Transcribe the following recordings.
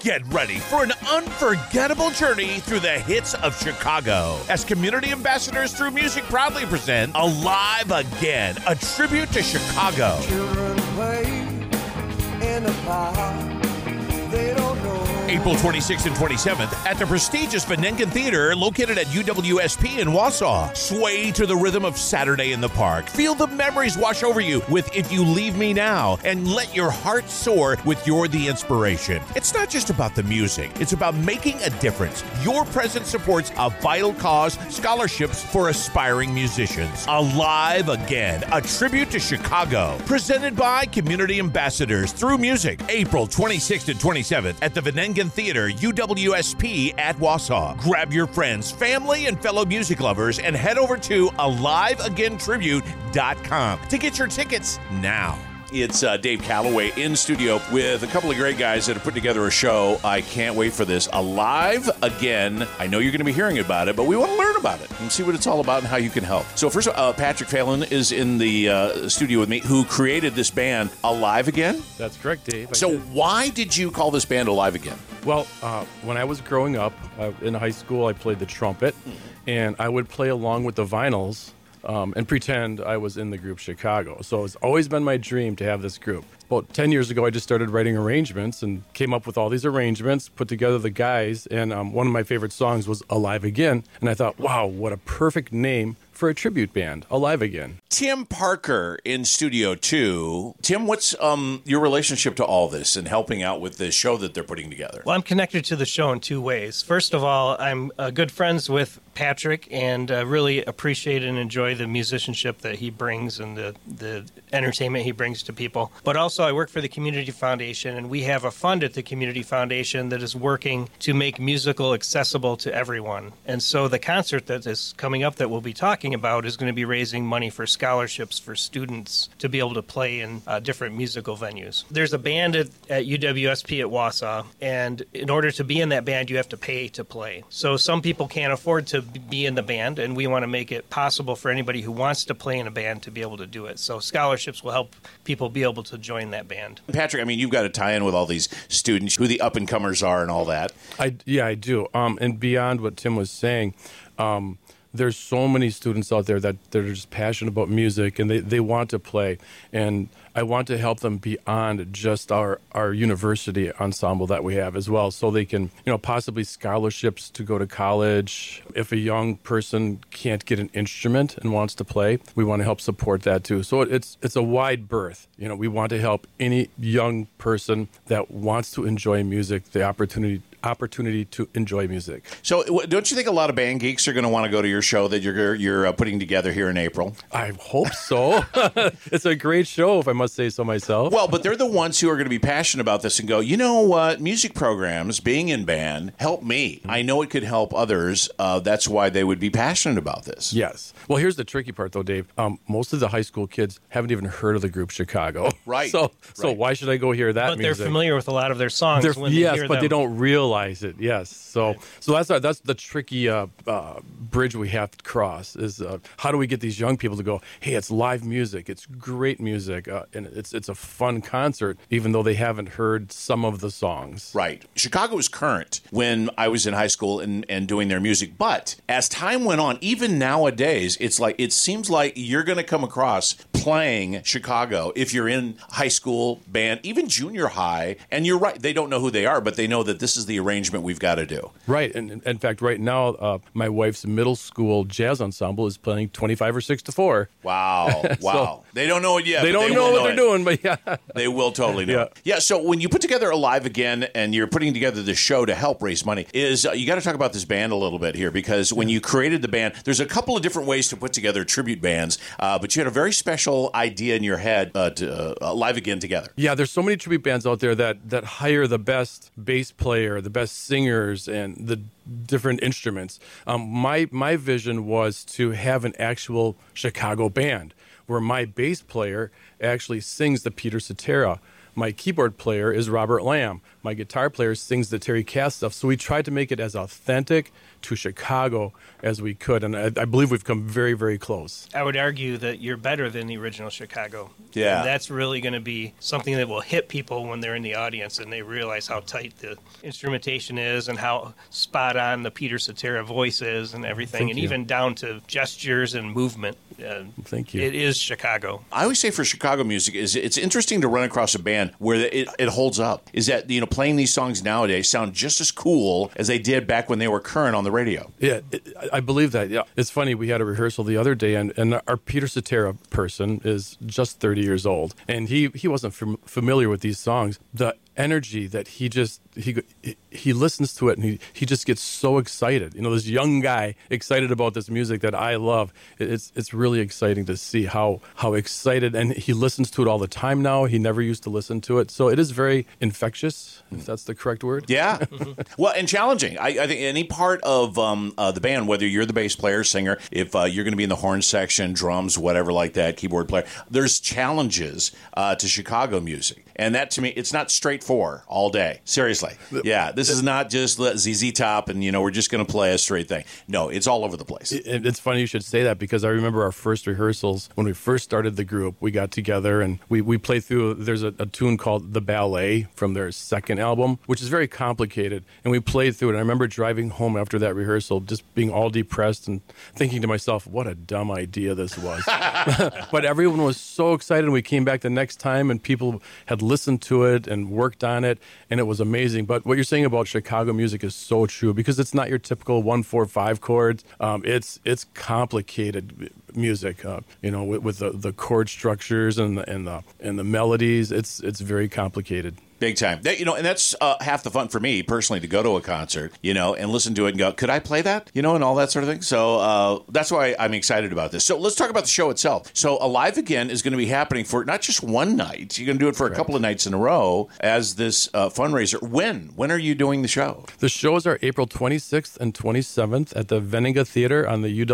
Get ready for an unforgettable journey through the hits of Chicago as community ambassadors through music proudly present Alive Again, a tribute to Chicago. Children play in the park. They don't know. April 26th and 27th at the prestigious Venengen Theater located at UWSP in Wausau. Sway to the rhythm of Saturday in the Park. Feel the memories wash over you with If You Leave Me Now, and let your heart soar with You're the Inspiration. It's not just about the music, it's about making a difference. Your presence supports a vital cause, scholarships for aspiring musicians. Alive Again, a tribute to Chicago. Presented by Community Ambassadors through music. April 26th and 27th at the Venengen Theater, UWSP at Wausau. Grab your friends, family, and fellow music lovers and head over to AliveAgainTribute.com to get your tickets now. It's Dave Calloway in studio with a couple of great guys that have put together a show. I can't wait for this. Alive Again. I know you're going to be hearing about it, but we want to learn about it and see what it's all about and how you can help. So first, Patrick Phelan is in the studio with me, who created this band, Alive Again? That's correct, Dave. So why did you call this band Alive Again? Well, when I was growing up in high school, I played the trumpet, and I would play along with the vinyls and pretend I was in the group Chicago. So it's always been my dream to have this group. About 10 years ago, I just started writing arrangements and came up with all these arrangements, put together the guys, and one of my favorite songs was Alive Again. And I thought, wow, what a perfect name for a tribute band, Alive Again. Tim Parker in Studio 2. Tim, what's your relationship to all this and helping out with the show that they're putting together? Well, I'm connected to the show in two ways. First of all, I'm good friends with Patrick and really appreciate and enjoy the musicianship that he brings and the entertainment he brings to people. But also, I work for the Community Foundation, and we have a fund at the Community Foundation that is working to make musical accessible to everyone. And so the concert that is coming up that we'll be talking about is going to be raising money for scholarships for students to be able to play in different musical venues. There's a band at UWSP at Wausau, and in order to be in that band, you have to pay to play. So some people can't afford to be in the band, and we want to make it possible for anybody who wants to play in a band to be able to do it. So scholarships will help people be able to join that band. Patrick, I mean, you've got to tie in with all these students, who the up-and-comers are and all that. I do. And beyond what Tim was saying, there's so many students out there that they're just passionate about music and they want to play. And I want to help them beyond just our university ensemble that we have as well, so they can, possibly scholarships to go to college. If a young person can't get an instrument and wants to play, we want to help support that too. So it's a wide berth. We want to help any young person that wants to enjoy music the opportunity to enjoy music. So don't you think a lot of band geeks are going to want to go to your show that you're putting together here in April? I hope so. It's a great show, if I must say so myself. Well, but they're the ones who are going to be passionate about this and go, you know what, music programs, being in band, help me. I know it could help others. That's why they would be passionate about this. Yes. Well, here's the tricky part, though, Dave. Most of the high school kids haven't even heard of the group Chicago. Right. So why should I go hear that but music? They're familiar with a lot of their songs when they hear them. But they don't realize it. Yes. So that's the tricky bridge we have to cross is how do we get these young people to go, hey, it's live music, it's great music, and it's a fun concert, even though they haven't heard some of the songs. Right. Chicago was current when I was in high school and doing their music, but as time went on, even nowadays, it seems like you're going to come across playing Chicago if you're in high school band, even junior high, and you're right, they don't know who they are, but they know that this is the arrangement we've got to do. Right. And in fact, right now, my wife's middle school jazz ensemble is playing 25 or 6 to 4. Wow. Wow. They don't know it yet. They don't know what they're doing, but yeah. They will totally know. Yeah, so when you put together Alive Again and you're putting together this show to help raise money, you got to talk about this band a little bit here, because when you created the band, there's a couple of different ways to put together tribute bands, but you had a very special idea in your head to Alive Again together. Yeah, there's so many tribute bands out there that hire the best bass player, the best singers, and the different instruments. My vision was to have an actual Chicago band where my bass player actually sings the Peter Cetera My keyboard player is Robert Lamb. My guitar player sings the Terry Cass stuff. So we tried to make it as authentic to Chicago as we could, and I believe we've come very, very close. I would argue that you're better than the original Chicago. Yeah. And that's really going to be something that will hit people when they're in the audience and they realize how tight the instrumentation is and how spot on the Peter Cetera voice is and everything, Thank and you. even down to gestures and movement. Thank you. It is Chicago. I always say for Chicago music is it's interesting to run across a band where it holds up. Is that playing these songs nowadays sound just as cool as they did back when they were current on the radio. Yeah, I believe that. Yeah, it's funny. We had a rehearsal the other day, and our Peter Cetera person is just 30 years old, and he wasn't familiar with these songs. The energy that he listens to it, and he just gets so excited. This young guy excited about this music that I love. It's really exciting to see how excited, and he listens to it all the time now. He never used to listen to it, so it is very infectious, if that's the correct word. Yeah. Well, and challenging. I think any part of the band, whether you're the bass player, singer, if you're going to be in the horn section, drums, whatever like that, keyboard player, there's challenges to Chicago music. And that, to me, it's not straightforward all day. Seriously. Yeah, this is not just ZZ Top and, we're just going to play a straight thing. No, it's all over the place. It's funny you should say that, because I remember our first rehearsals when we first started the group. We got together and we played through, there's a tune called The Ballet from their second album, which is very complicated. And we played through it. And I remember driving home after that rehearsal, just being all depressed and thinking to myself, what a dumb idea this was. But everyone was so excited. And we came back the next time and people had listened to it and worked on it, and it was amazing. But what you're saying about Chicago music is so true, because it's not your typical 1-4-5 chords. It's complicated music, with the chord structures and the melodies. It's very complicated. Big time. And that's half the fun for me personally, to go to a concert, and listen to it and go, could I play that? And all that sort of thing. So that's why I'm excited about this. So let's talk about the show itself. So Alive Again is going to be happening for not just one night. You're going to do it for a couple of nights in a row as this fundraiser. When are you doing the show? The shows are April 26th and 27th at the Veninga Theater on the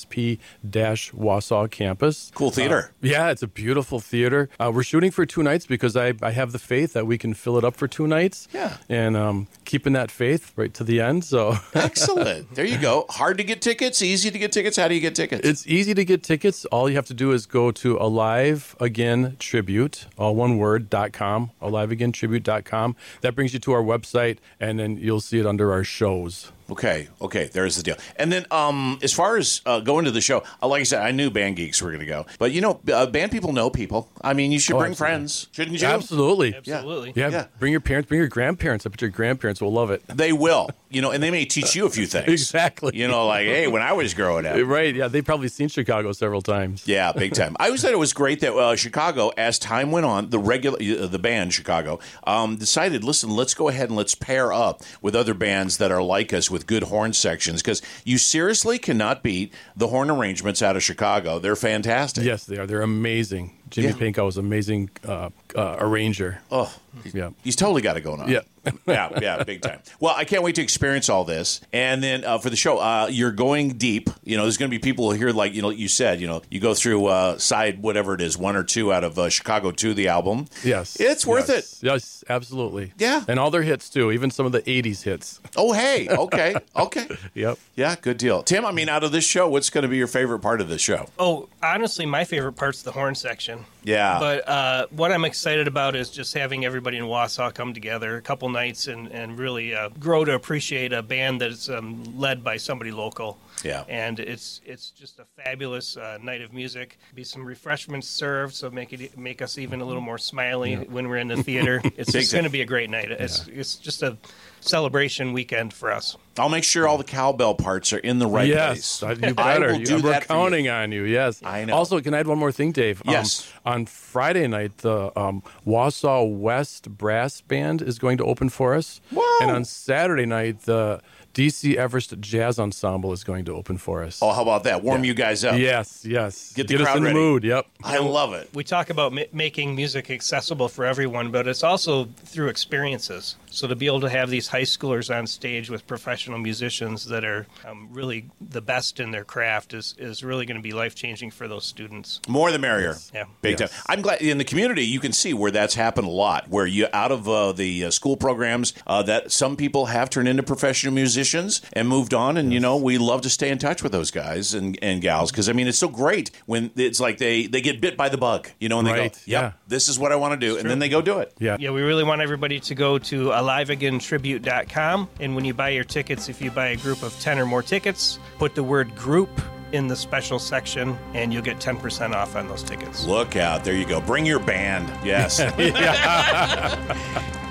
UWSP-Wausau campus. Cool theater. Yeah, it's a beautiful theater. We're shooting for 2 nights because I have the faith that we can fill it up for 2 nights. Yeah. And keeping that faith right to the end. So excellent. There you go. Hard to get tickets, easy to get tickets. How do you get tickets? It's easy to get tickets. All you have to do is go to Alive Again Tribute, all one word, .com, aliveagaintribute.com. That brings you to our website, and then you'll see it under our shows. Okay, there's the deal. And then as far as going to the show, like I said, I knew Band Geeks were going to go. But, band people know people. I mean, you should bring friends, shouldn't you? Absolutely. Yeah. Bring your parents, bring your grandparents. I bet your grandparents will love it. They will, and they may teach you a few things. Exactly. Like, hey, when I was growing up. Right, yeah, they've probably seen Chicago several times. Yeah, big time. I always thought it was great that Chicago, as time went on, the band Chicago decided, listen, let's go ahead and let's pair up with other bands that are like us with good horn sections, because you seriously cannot beat the horn arrangements out of Chicago. They're fantastic. Yes, they are. They're amazing. Jimmy Pankow is an amazing arranger. Oh, yeah. He's totally got it going on. Yeah. yeah, big time. Well, I can't wait to experience all this. And then for the show, you're going deep. There's going to be people here, like, you said, you go through side, whatever it is, 1 or 2 out of Chicago 2, the album. Yes. It's worth it. Yes, absolutely. Yeah. And all their hits, too, even some of the 80s hits. Oh, hey. Okay. Yep. Yeah, good deal. Tim, out of this show, what's going to be your favorite part of the show? Oh, honestly, my favorite part's the horn section. Yeah. But what I'm excited about is just having everybody in Wausau come together a couple nights and really grow to appreciate a band that's led by somebody local. Yeah. And it's just a fabulous night of music. Be some refreshments served, so make us even a little more smiley when we're in the theater. It's just going to be a great night. It's just a celebration weekend for us. I'll make sure all the cowbell parts are in the right place. Yes, you better. I will do We're that counting on you. Yes, I know. Also, can I add one more thing, Dave? Yes. On Friday night, the Wausau West Brass Band is going to open for us. Whoa. And on Saturday night, the DC Everest Jazz Ensemble is going to open for us. Oh, how about that? Warm you guys up. Yes. Get us crowd in ready. the mood. Yep. I love it. We talk about making music accessible for everyone, but it's also through experiences. So to be able to have these high schoolers on stage with professional musicians that are really the best in their craft is really going to be life-changing for those students. More the merrier. Yeah. Big time. I'm glad in the community you can see where that's happened a lot, where you out of the school programs that some people have turned into professional musicians and moved on, and we love to stay in touch with those guys and gals, because I mean it's so great when it's like they get bit by the bug, and they Right. go, yep, this is what I want to do, and then they go do it. Yeah. Yeah, we really want everybody to go to AliveAgainTribute.com, and when you buy your tickets, if you buy a group of 10 or more tickets, put the word group in the special section, and you'll get 10% off on those tickets. Look out. There you go. Bring your band. Yes.